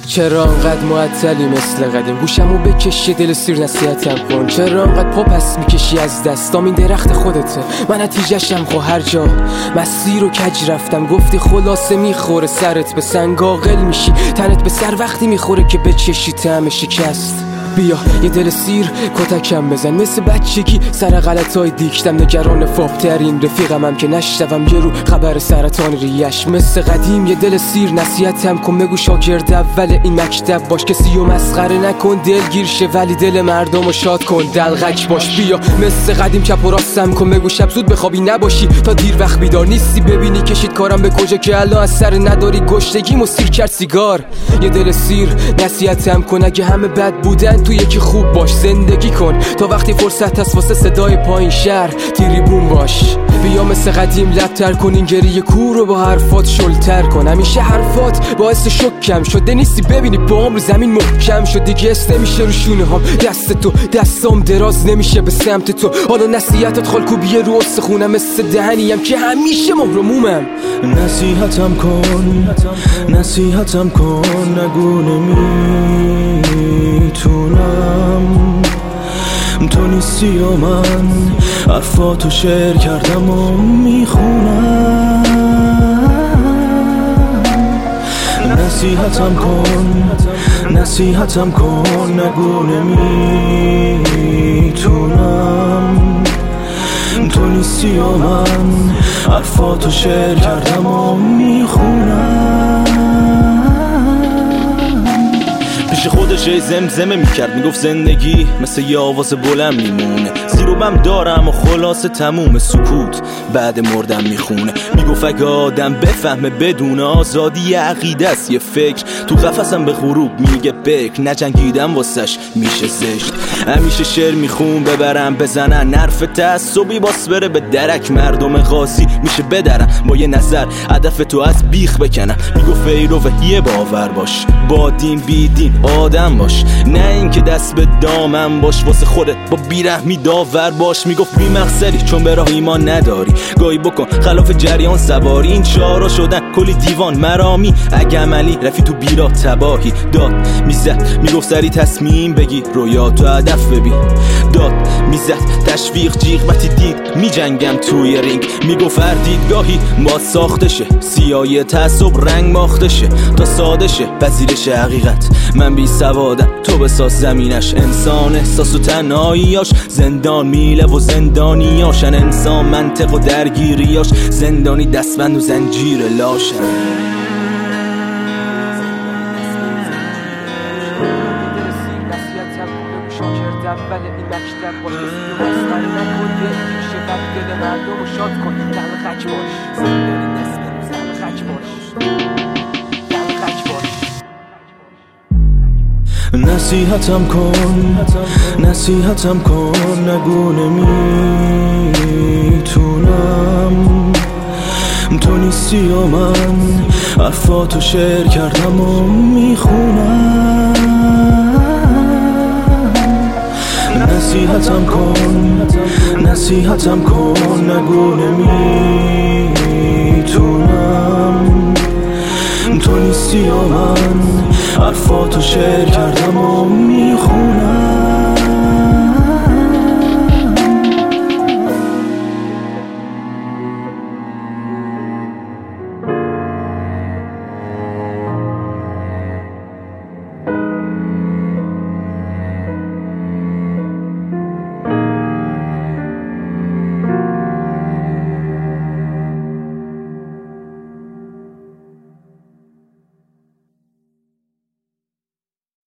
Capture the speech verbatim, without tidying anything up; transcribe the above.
چرا انقدر معطلی مثل قدیم؟ گوشمو بکشی دل سیر نصیحتم کن. چرا انقدر پا پس میکشی از دستام؟ این درخت خودته، من نتیجه‌شم. خو هر جا مسیر و کج رفتم گفتی خلاصه میخوره سرت به سنگ، عاقل میشی تنت به سر وقتی میخوره که بچشی طعم شکست. بیا یه دل سیر کتکم بزن مثل بچگی سر غلطای دیکتم. نگران فاپترین رفیقمم که نشتم یه رو خبر سرطان ریش. مثل قدیم یه دل سیر نصیحتم کن، بگو شاگرد اول این مکتب باش. کسی رو مسخره نکن دلگیر شه ولی دل مردم رو شاد کن، دلغک باش. بیا مثل قدیم چپ و راستم کن، بگو شب زود بخوابی نباشی تا دیر وقت بیدار نیستی. ببینی کشید کارم به کجا که الان از سر نداری گشتگیمو سیر کرد سیگار. یه دل سیر نصیحتم کن، اگه همه بد بودن تو یکی خوب باش. زندگی کن تا وقتی فرصت هست واسه صدای پایین شهر تریبون باش. بیا مثل قدیم لبتر کن این گریه کور رو با حرفات شلتر کن. همیشه حرفات باعث شکم شده نیستی ببینی پاهم رو زمین محکم شد. دیگه است نمیشه رو شونه هم دست تو، دستام دراز نمیشه به سمت تو. حالا نصیحتت خالکوبیه رو استخونم مثل دهنیم که همیشه مهرمومم. نصیحتم کن نصیحتم کن، نگو نمیتونم تو نیستی و من حرفاتو شعر کردم و میخونم. نصیحتم کن نصیحتم کن، نگو نمیتونم تو نیستی و من حرفاتو شعر کردم و میخونم. پیش خودش زمزمه میکرد میگفت زندگی مثل یه آواز بلند میمونه، زیر و بم دارم و خلاصه تموم سکوت بعد مردم میخونه. میگفت اگه آدم بفهمه بدون آزادی عقیده است یه فکر، تو قفسم به غروب میگه بک نجنگیدم واسش میشه زشت. همیشه شعر میخون ببرم بزنن نرف تعصبی باس بره به درک. مردم قاضی میشه بدرم با یه نظر هدف تو از بیخ بکنم. میگفت فیرو یه باور باش، با دین بی دین آدم باش، نه اینکه دست به دامن باش واسه خودت با بیرحمی داور باش. میگفت بی مقصدی چون به راه ایمان نداری، گاهی بکن خلاف جریان سواری. این چهارا شدن کلی دیوان مرامی، اگه عملی رفی تو بیرا تباهی. داد میزد میگفت سری تصمیم بگی رویا تو هدف ببین. داد میزد تشویق جیغ وقتی دید میجنگم توی رینگ. میگفت هر دیدگاهی با ساخته شه، سیاهی تعصب رنگ ماخته شه تا ساده شه پذیرش حقیقت. من بی سوادم تو بساز زمینش، انسان احساس و تنهاییاش زندان میله و زندانیاشن. انسان منطق و درگیریاش زندانی دستبند و زنجیر لاشن. اول این مکتب باش، کسی رو مسخره نکن دلگیر شه ولی دل مردم رو شاد کن، دلغک باش. زندانی نصف روز دلغک باش، دلغک باش. نصیحتم کن نصیحتم کن، نگو نمیتونم تو نیستی و من حرفاتو شعر کردم و میخونم. نصیحتم کن نصیحتم کن، نگو نمیتونم تو نیستی و من حرفاتو شعر کردم و میخونم.